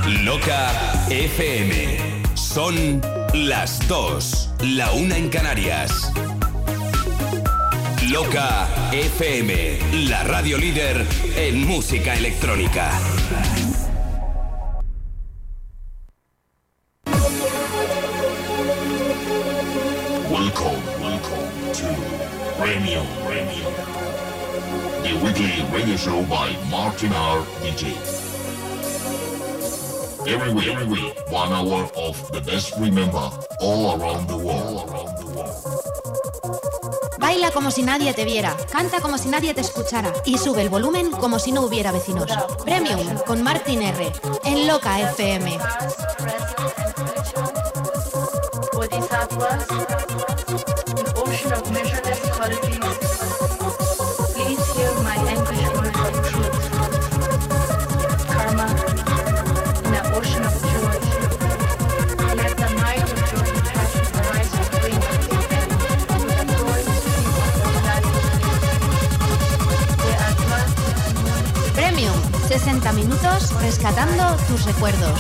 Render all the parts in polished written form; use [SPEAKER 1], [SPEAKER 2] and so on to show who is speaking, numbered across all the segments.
[SPEAKER 1] Loca FM. Son las 2, la 1 en Canarias. Loca FM, la radio líder en música electrónica.
[SPEAKER 2] Welcome to Premium, the weekly radio show by Martin R. DJ. Every week, 1 hour of the best remember all around the world.
[SPEAKER 3] Baila como si nadie te viera, canta como si nadie te escuchara y sube el volumen como si no hubiera vecinos. Premium con Martin R. en Loca FM. Premium, 60 minutos rescatando tus recuerdos.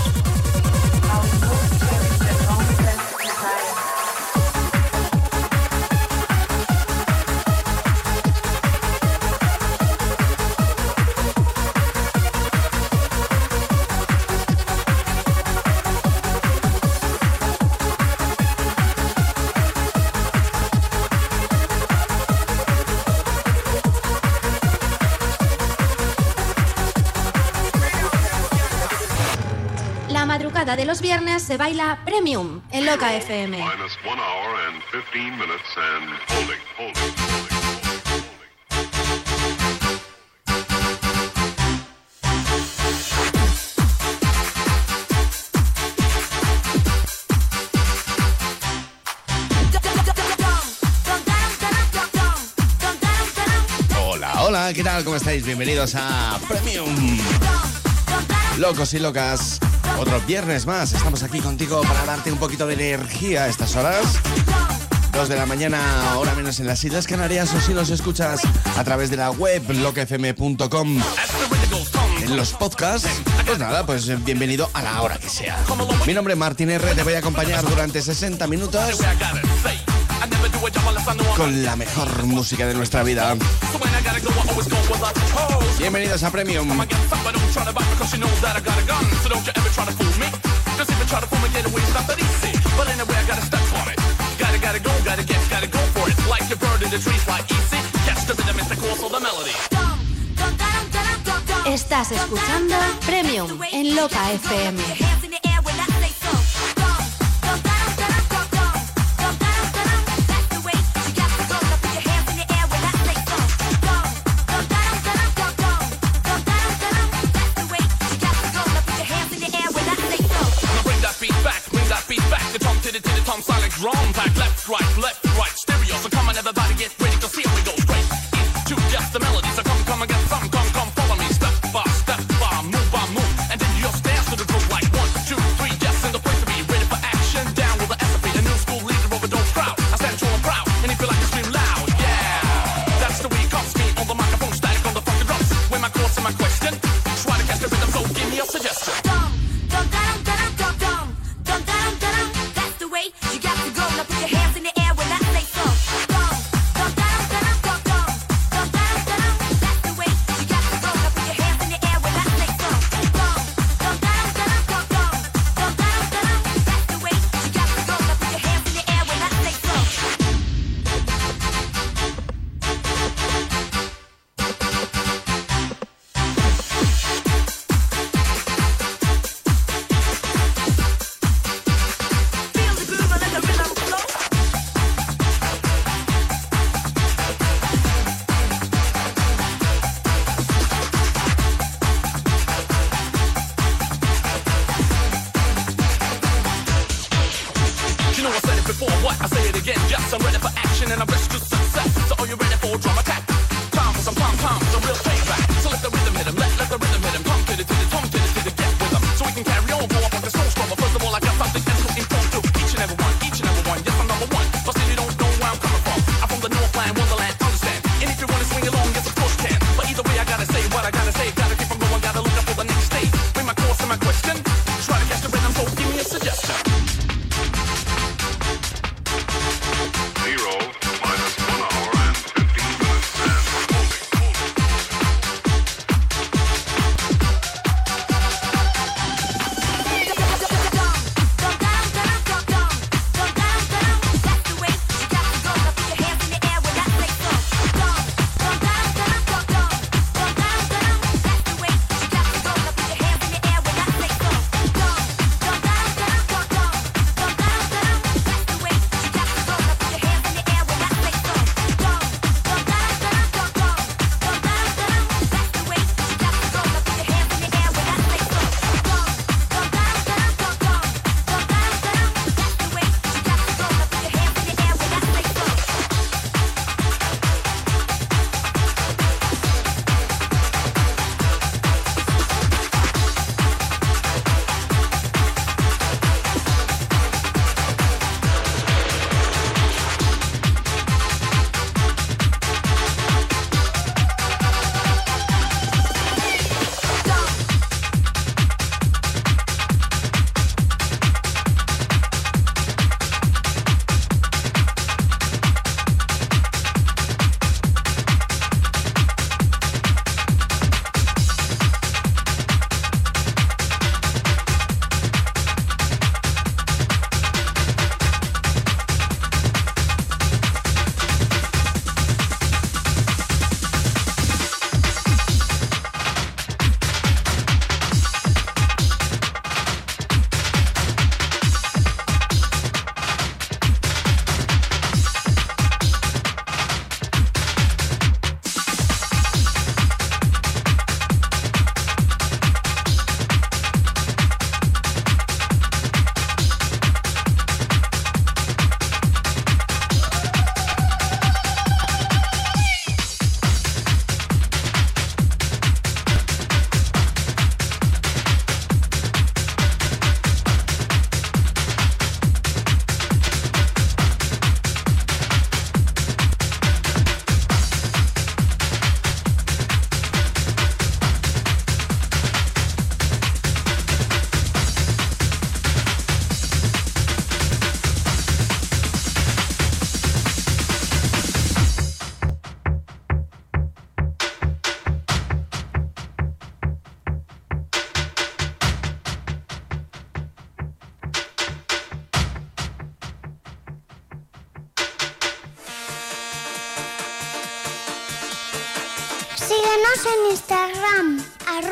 [SPEAKER 3] De los viernes se baila Premium en Loca FM.
[SPEAKER 4] Hola, ¿qué tal? ¿Cómo estáis? Bienvenidos a Premium. Locos y locas. Otro viernes más, estamos aquí contigo para darte un poquito de energía a estas horas. 2 de la mañana, hora menos en las Islas Canarias, o si nos escuchas a través de la web locafm.com. En los podcasts, pues nada, pues bienvenido a la hora que sea. Mi nombre es Martin R, te voy a acompañar durante 60 minutos con la mejor música de nuestra vida. Bienvenidos a Premium.
[SPEAKER 3] Estás escuchando Premium en Loca FM.
[SPEAKER 5] Drum back, left, right, stereo. So come on, everybody, get ready to see it. We go straight into just the melody. So come and get some, come, follow me. Step by step, move, and then you just dance to the groove like 1, 2, 3. Just in the place to be ready for action. Down with the SFP, the new school leader of a dope crowd. I stand tall and proud, and if you like to scream loud, yeah, that's the way it comes. Me on the microphone, static on the funky drums. With my course and my question, try to catch the rhythm. So give me a suggestion.
[SPEAKER 6] Síguenos en Instagram,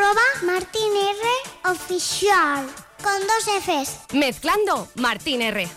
[SPEAKER 6] @MartinROficial, con 2 Fs.
[SPEAKER 7] Mezclando Martín R.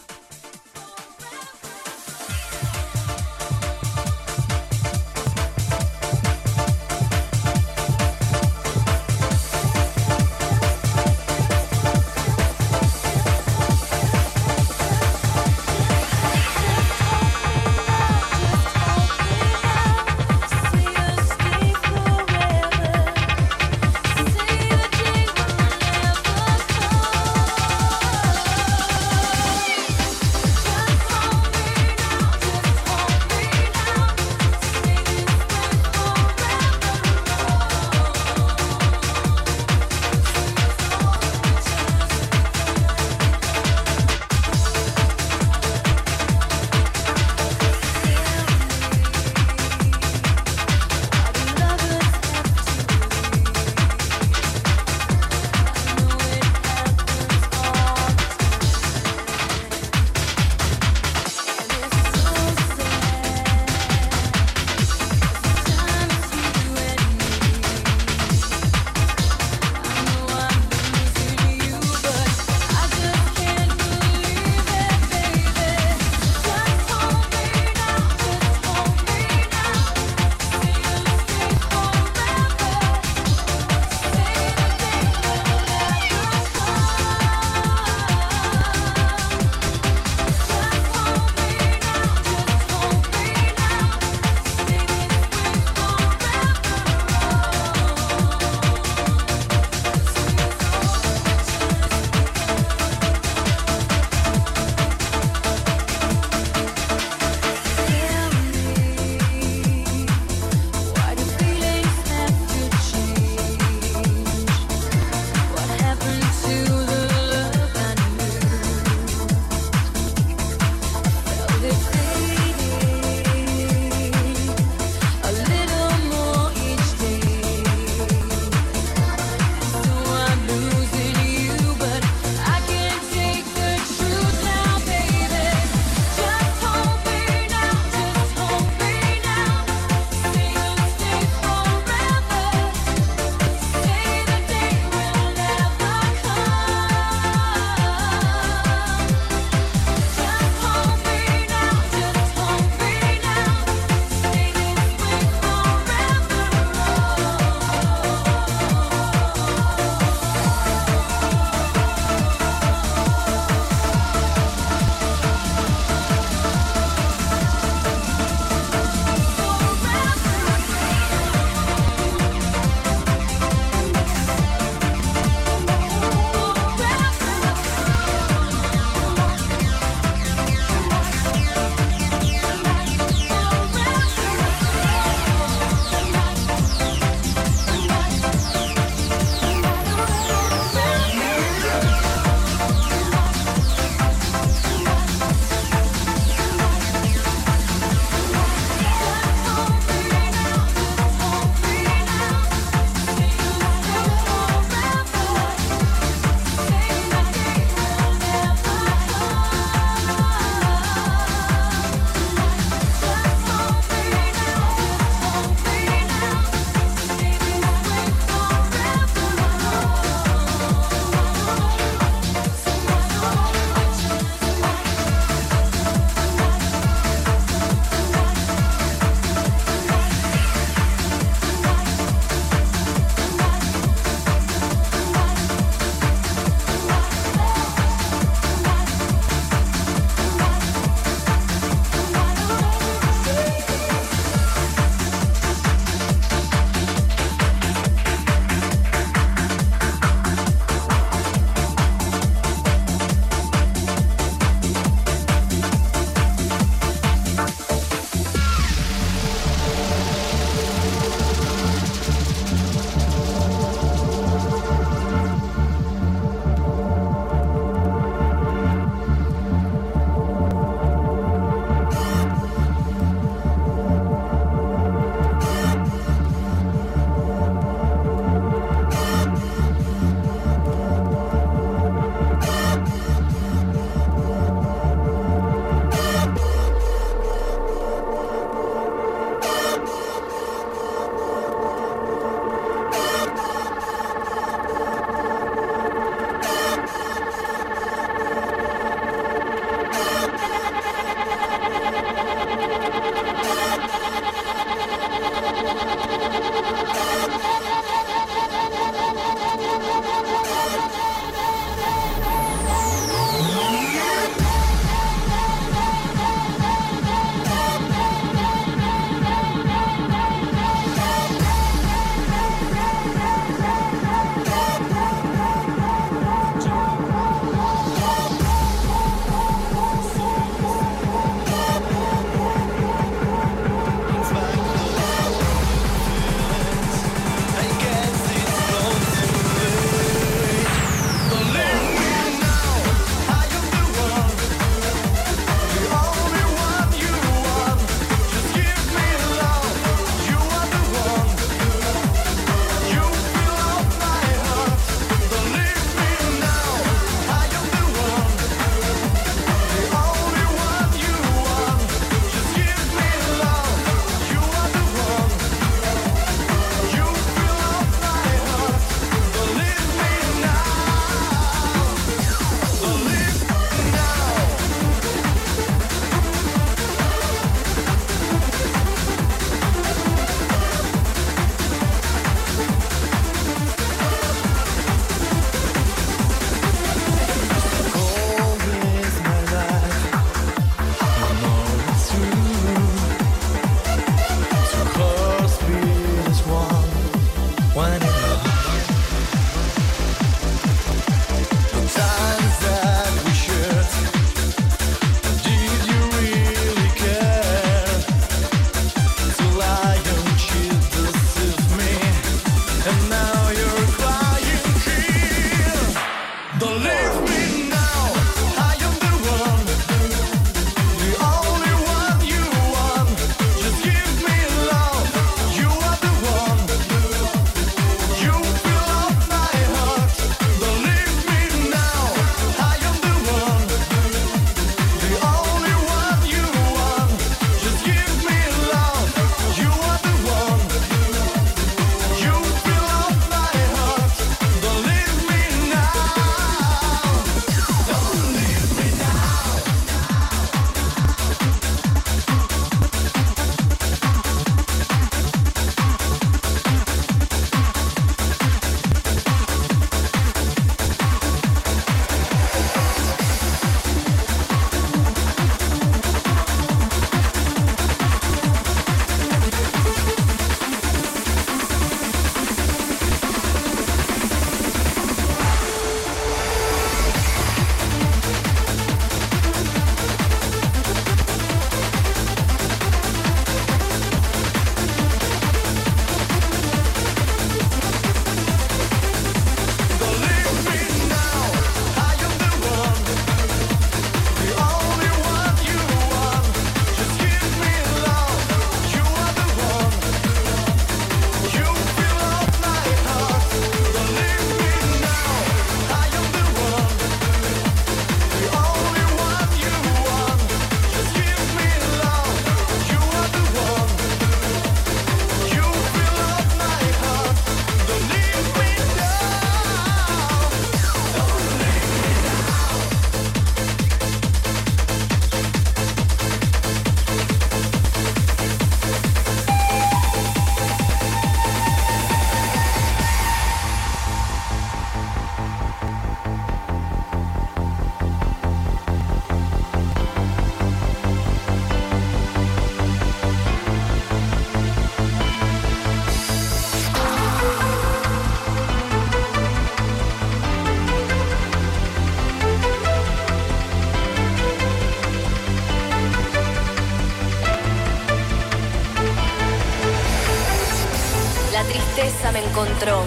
[SPEAKER 7] Me encontró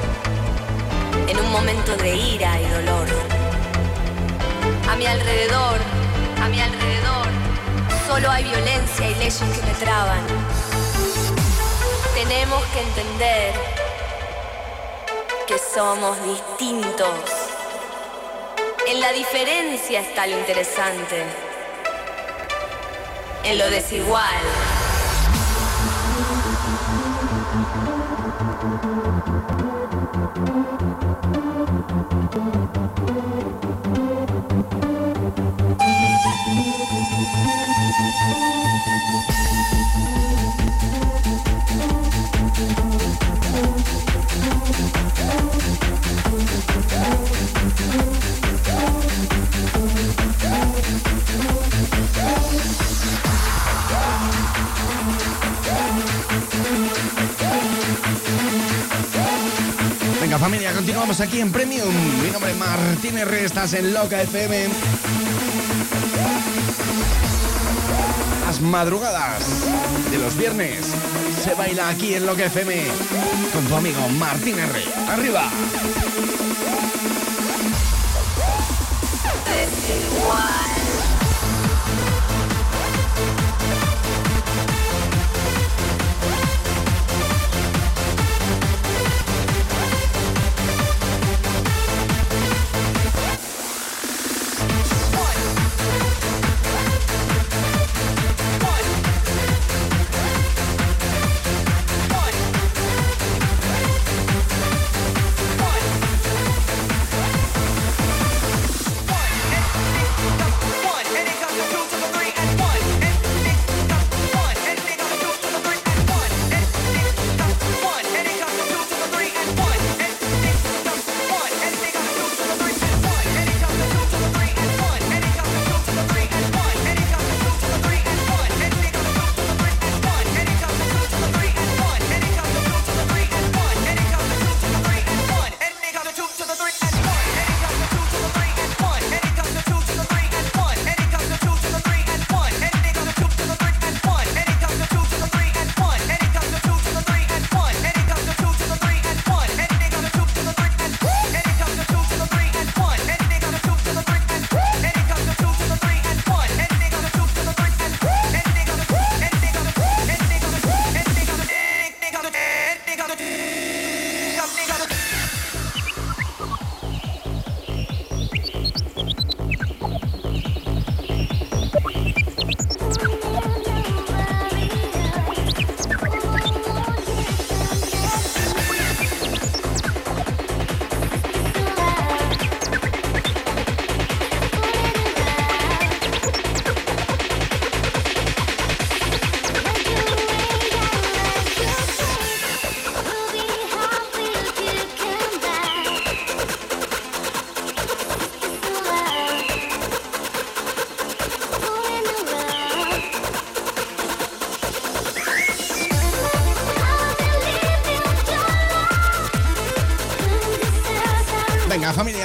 [SPEAKER 7] en un momento de ira y dolor. A mi alrededor, solo hay violencia y leyes que me traban. Tenemos que entender que somos distintos. En la diferencia está lo interesante, en lo desigual.
[SPEAKER 4] Venga familia, continuamos aquí en Premium. Mi nombre es Martín R, estás en Loca FM. Las madrugadas de los viernes se baila aquí en Loca FM con tu amigo Martín R. ¡Arriba!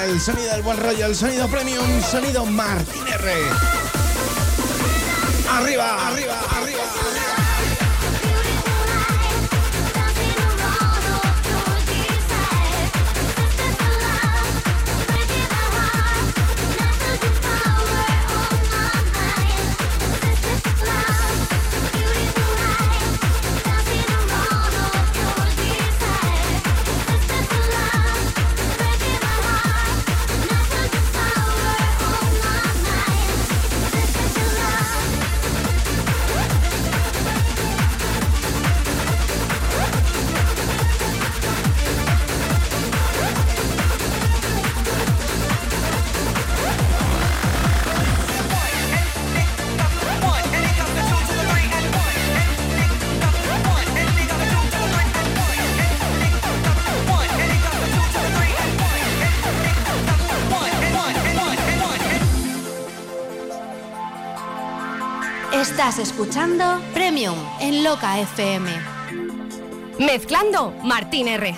[SPEAKER 4] el sonido del buen rollo, el sonido premium, sonido Martín R. Arriba, arriba, arriba.
[SPEAKER 3] Estás escuchando Premium en Loca FM.
[SPEAKER 8] Mezclando Martín R.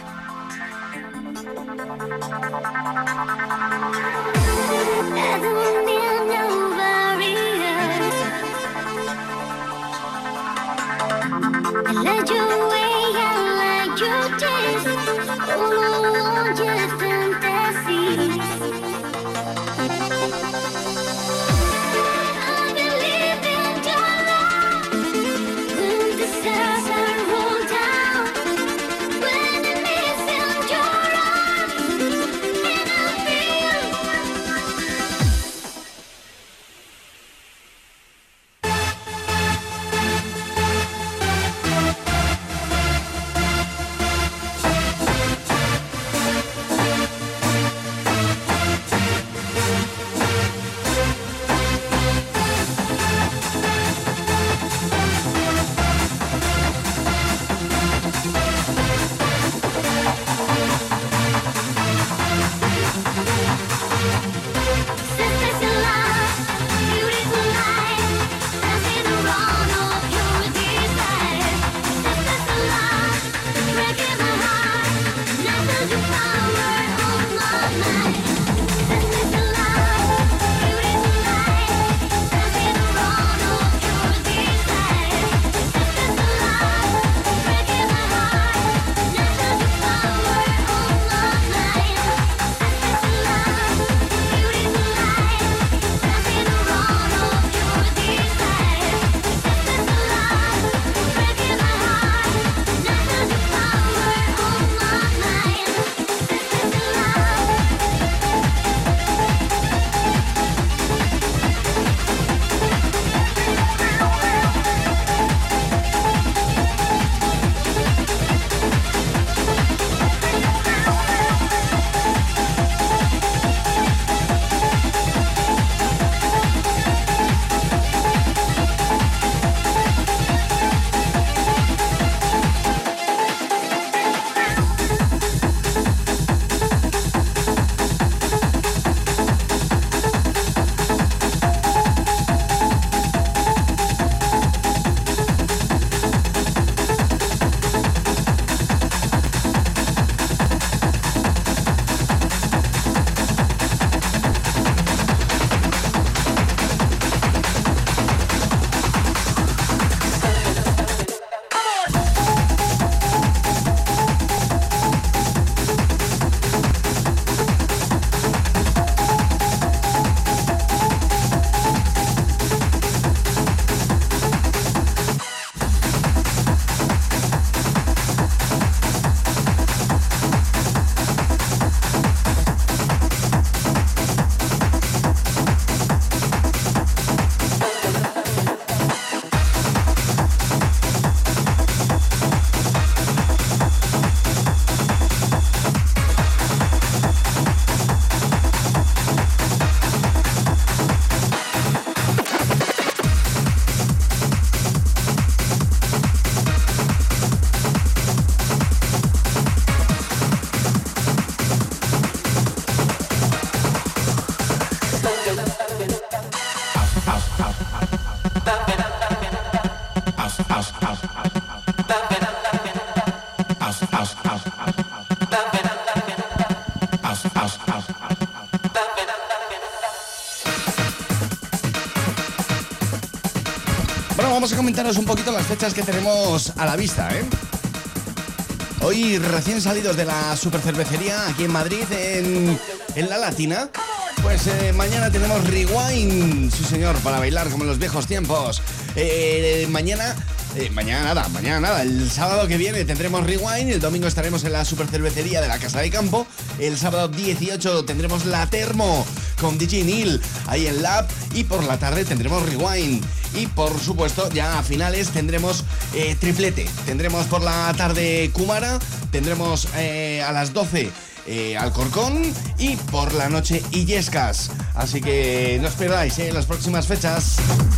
[SPEAKER 4] vamos a comentaros un poquito las fechas que tenemos a la vista, ¿eh? Hoy recién salidos de la supercervecería aquí en Madrid, en La Latina. Pues mañana tenemos Rewind, sí señor, para bailar como en los viejos tiempos. Mañana nada, el sábado que viene tendremos Rewind, el domingo estaremos en la supercervecería de la Casa de Campo, el sábado 18 tendremos La Termo con DJ Neil ahí en Lab, y por la tarde tendremos Rewind, y por supuesto ya a finales tendremos triplete, tendremos por la tarde Kumara, tendremos a las 12 Alcorcón, y por la noche Illescas, así que no os perdáis las próximas fechas.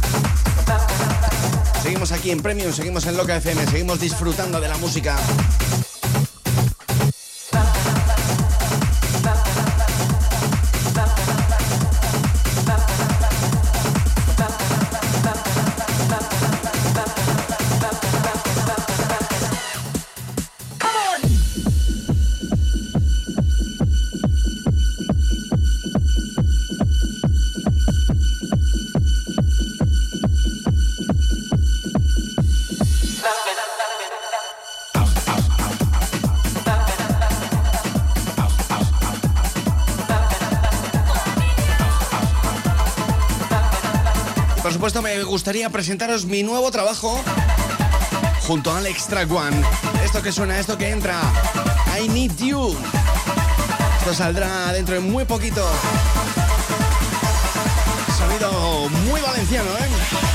[SPEAKER 4] Seguimos aquí en Premium, seguimos en Loca FM, seguimos disfrutando de la música. Por supuesto, me gustaría presentaros mi nuevo trabajo junto al Extra One. Esto que suena, esto que entra, I Need You. Esto saldrá dentro de muy poquito. Sonido muy valenciano, ¿eh?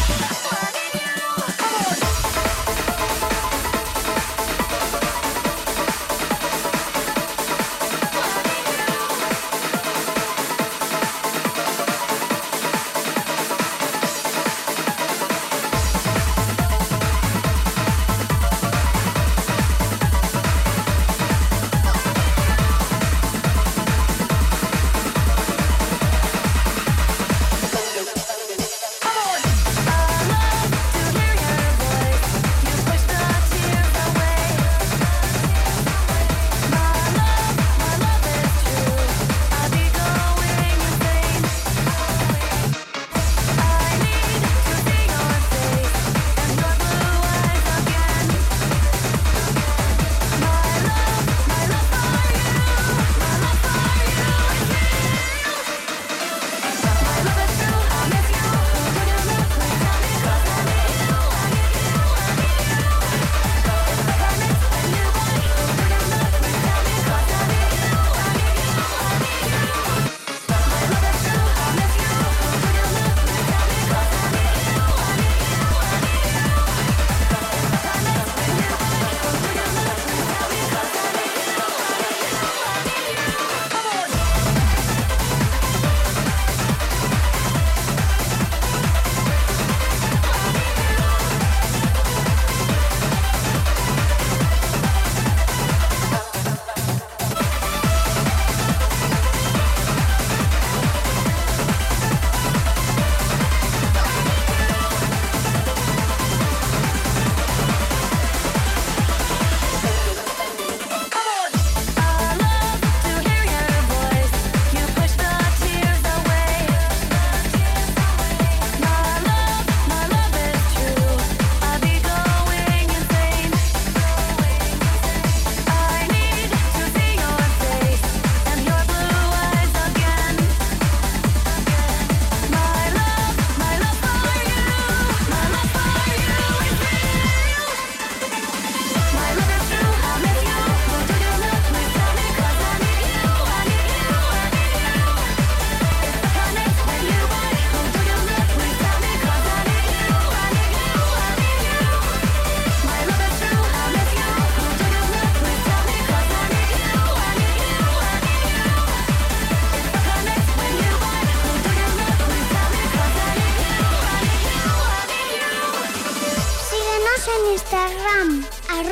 [SPEAKER 6] Instagram,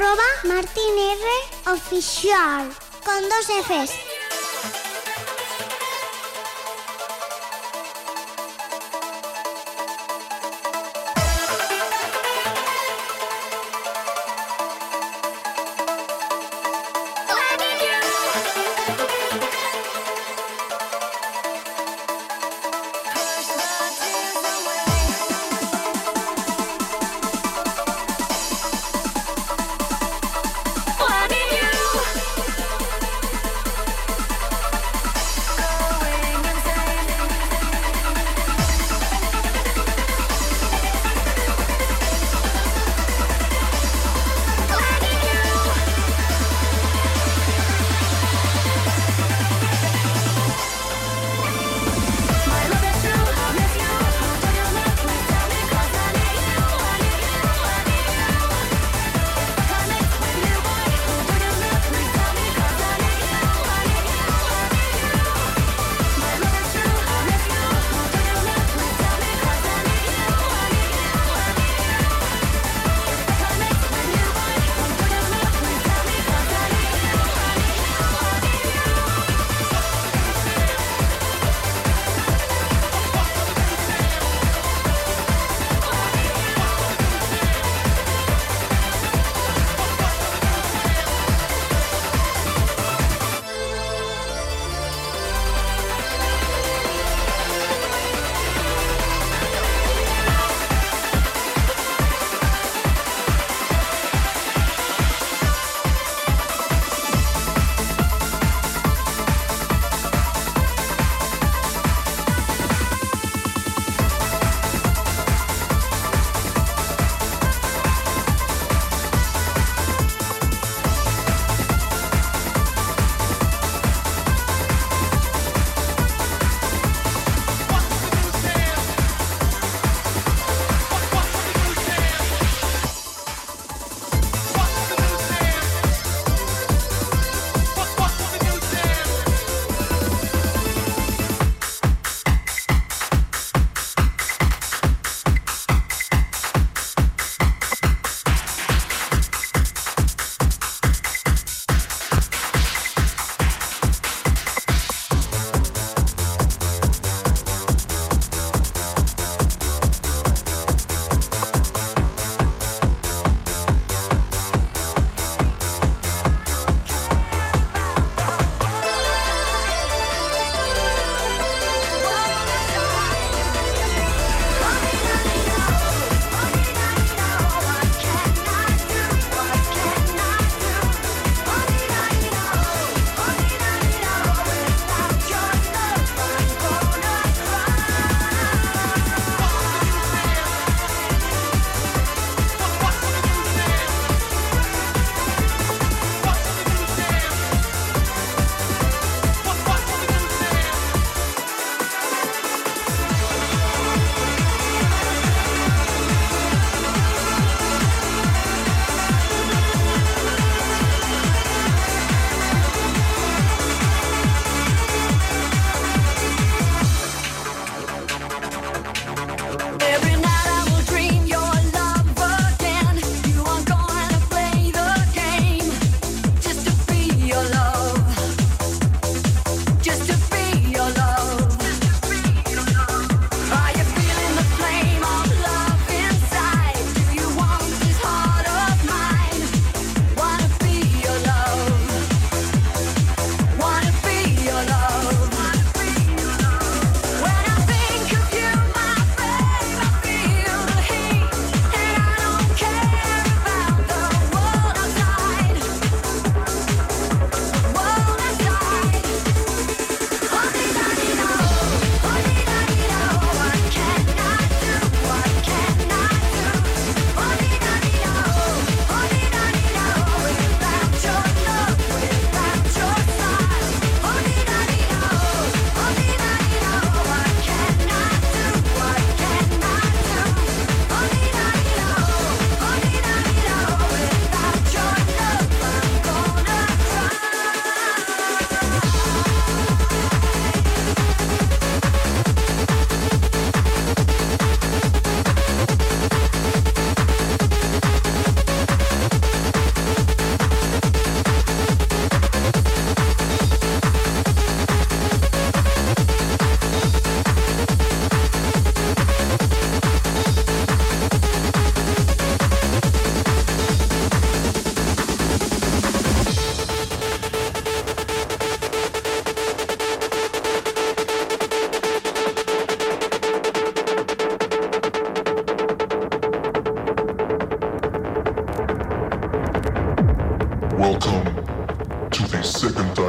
[SPEAKER 6] @MartinROficial, con 2 Fs.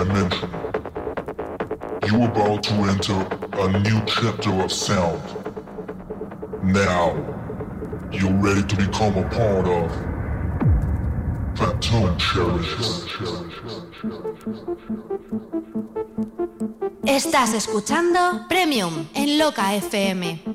[SPEAKER 2] dimension. You're about to enter a new chapter of sound. Now, you're ready to become a part of Phantom Cherries.
[SPEAKER 3] Estás escuchando Premium en Loca FM.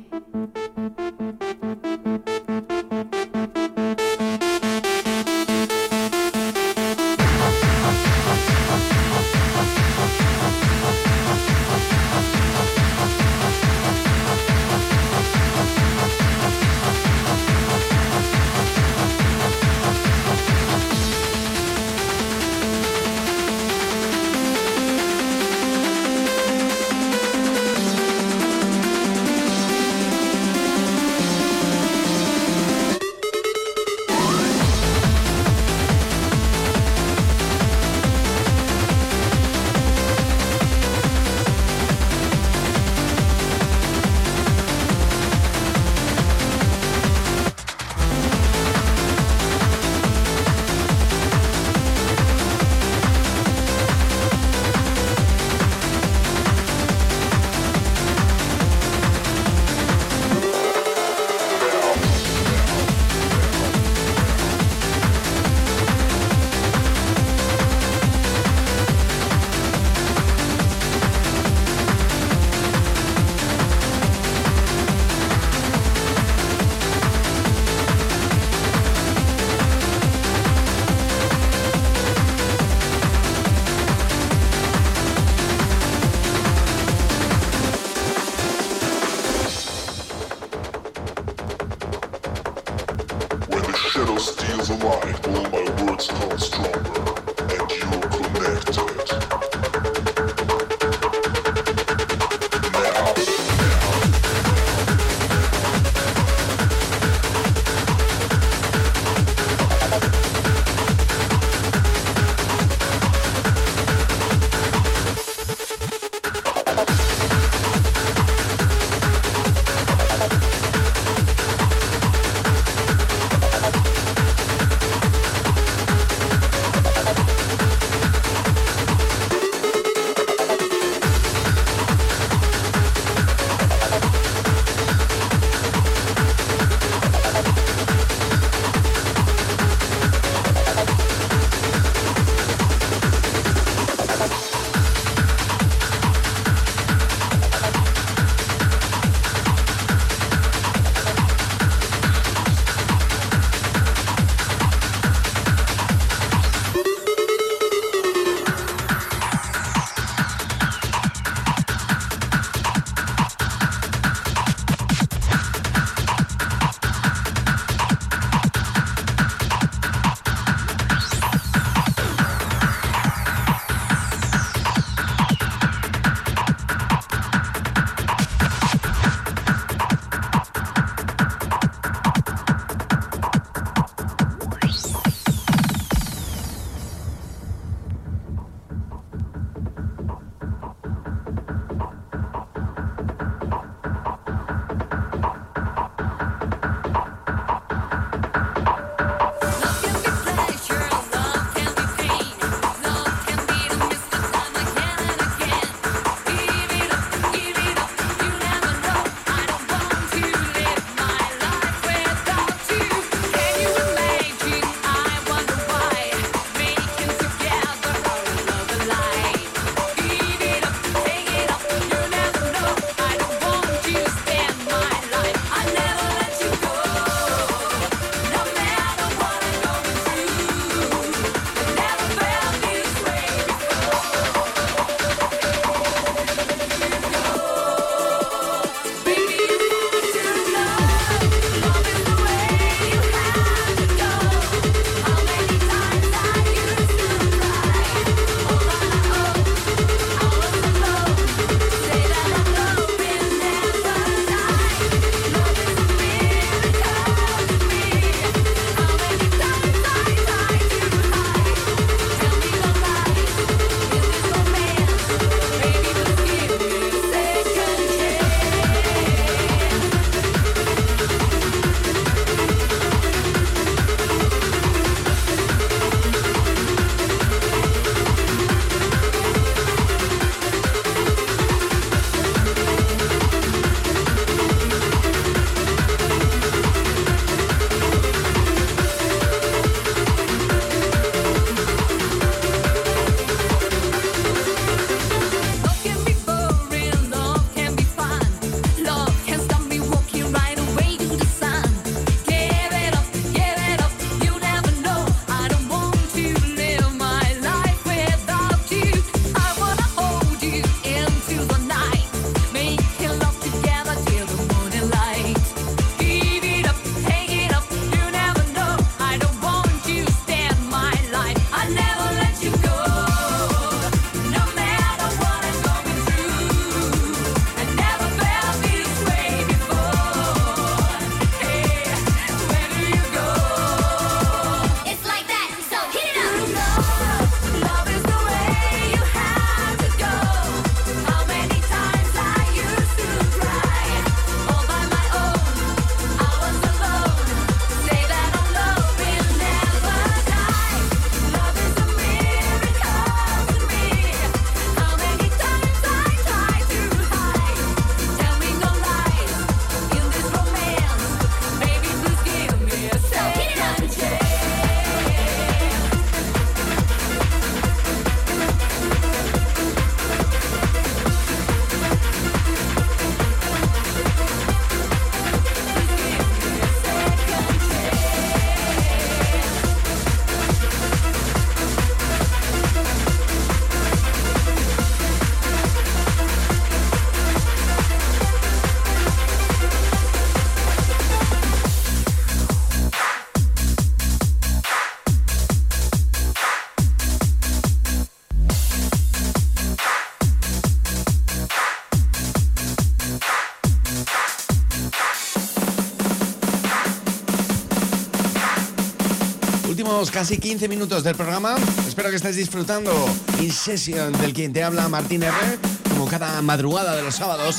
[SPEAKER 4] últimos casi 15 minutos del programa. Espero que estéis disfrutando In Session, del quien te habla Martín R, como cada madrugada de los sábados.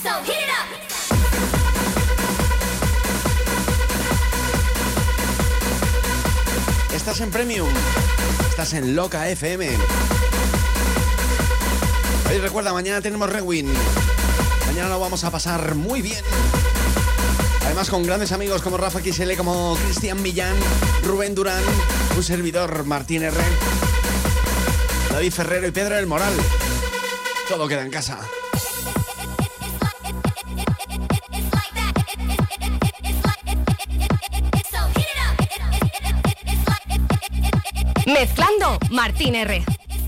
[SPEAKER 4] Estás en Premium, estás en Loca FM. Y recuerda, mañana tenemos Rewind. Mañana lo vamos a pasar muy bien. Además con grandes amigos como Rafa XL, como Cristian Millán, Rubén Durán, un servidor Martín R, David Ferrero y Pedro del Moral. Todo queda en casa.
[SPEAKER 8] Mezclando Martín R.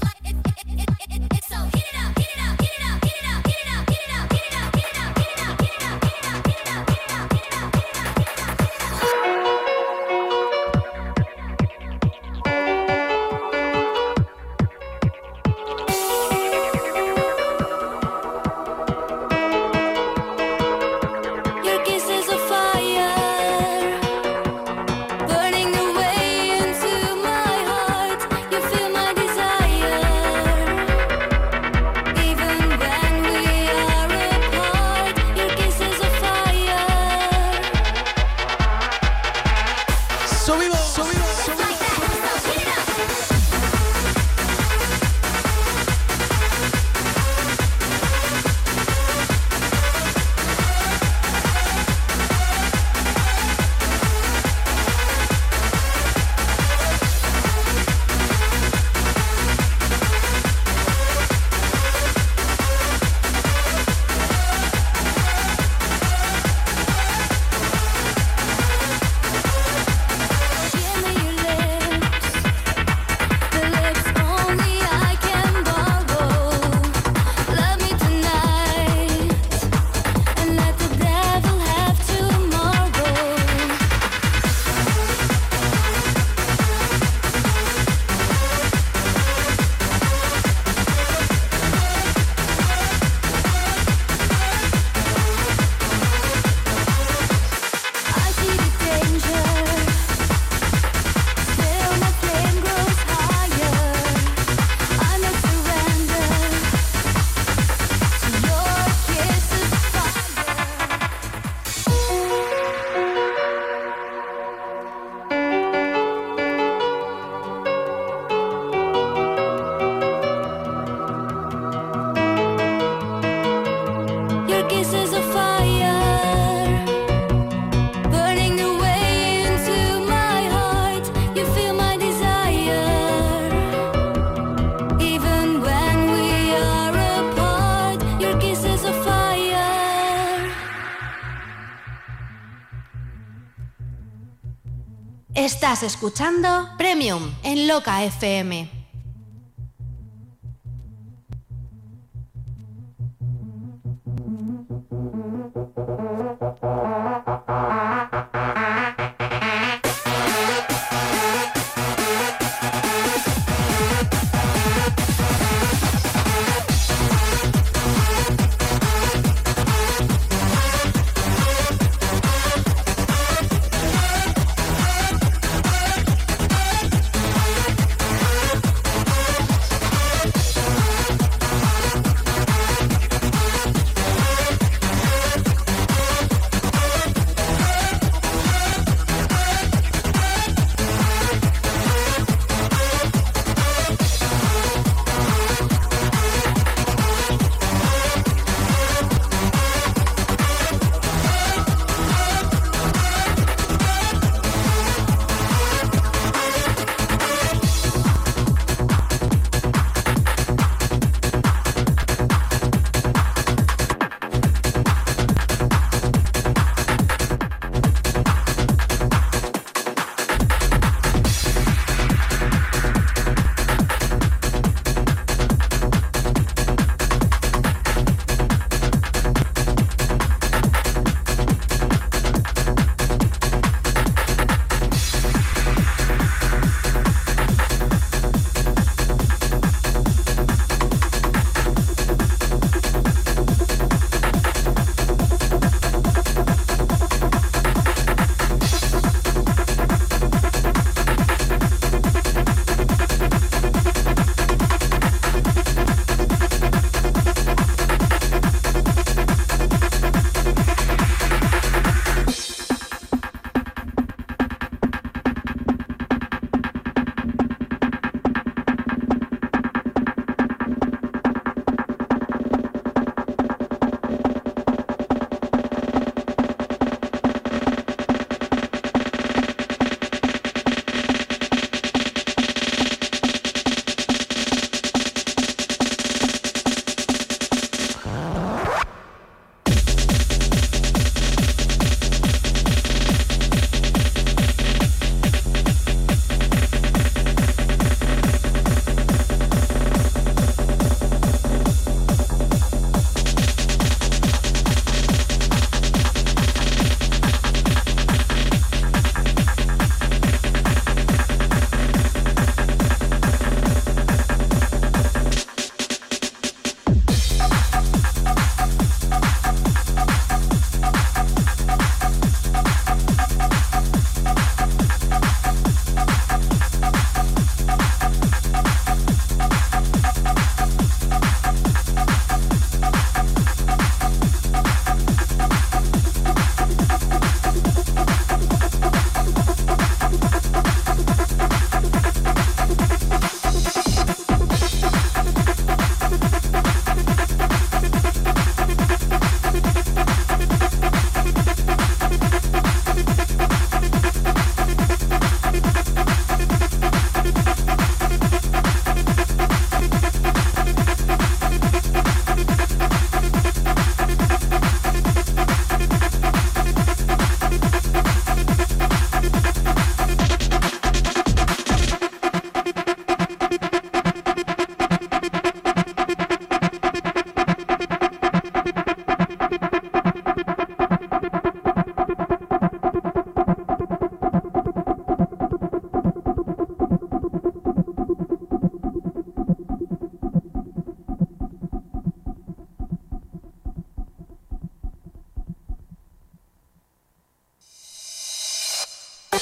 [SPEAKER 3] Estás escuchando Premium en Loca FM.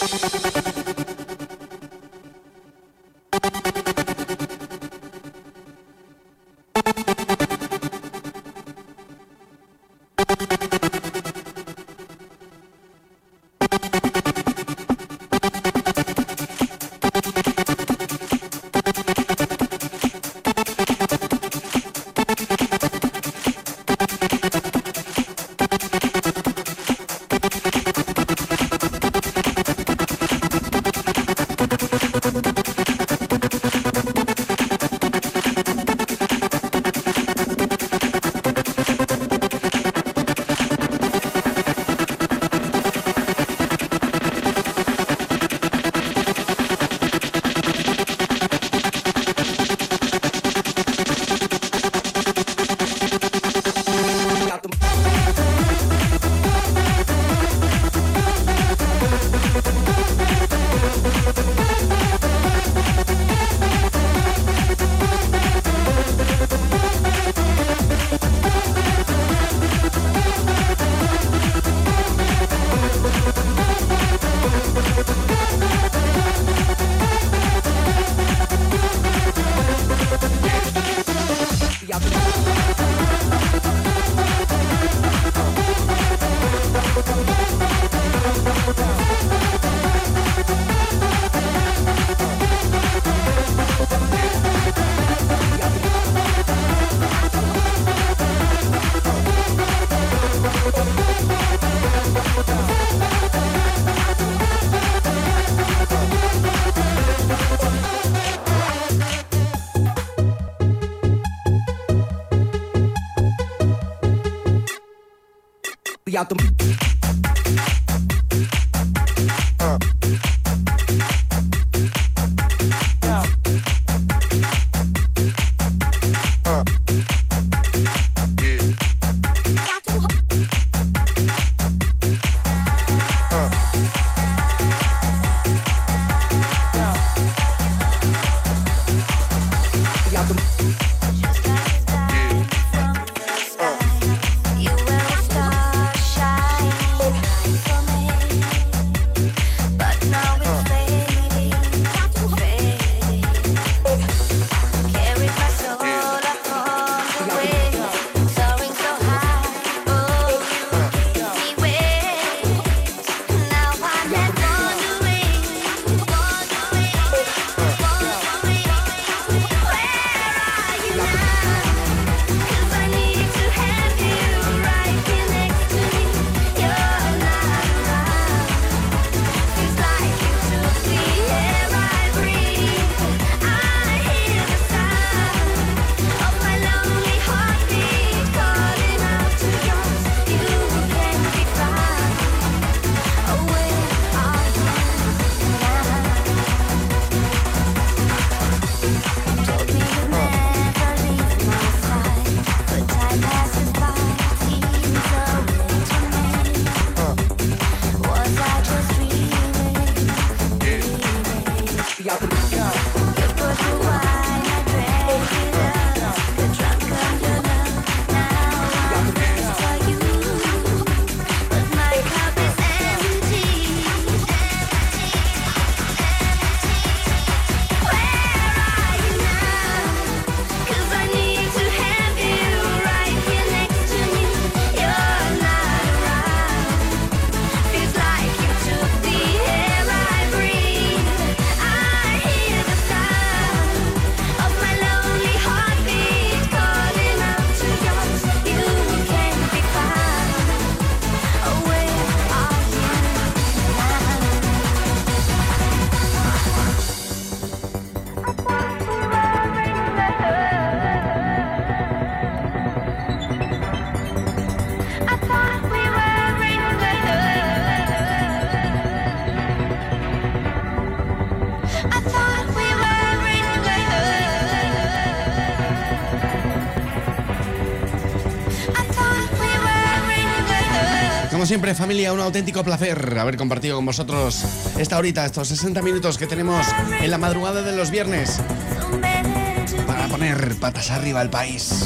[SPEAKER 9] Out the
[SPEAKER 4] Como siempre, familia, un auténtico placer haber compartido con vosotros esta horita, estos 60 minutos que tenemos en la madrugada de los viernes para poner patas arriba al país.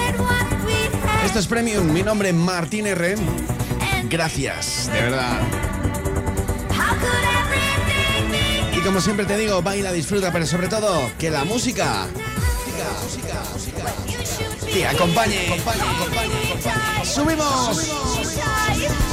[SPEAKER 4] Esto es Premium, mi nombre es Martín R. Gracias, de verdad. como siempre te digo, baila, disfruta, pero sobre todo, que la música te acompañe. ¡Subimos!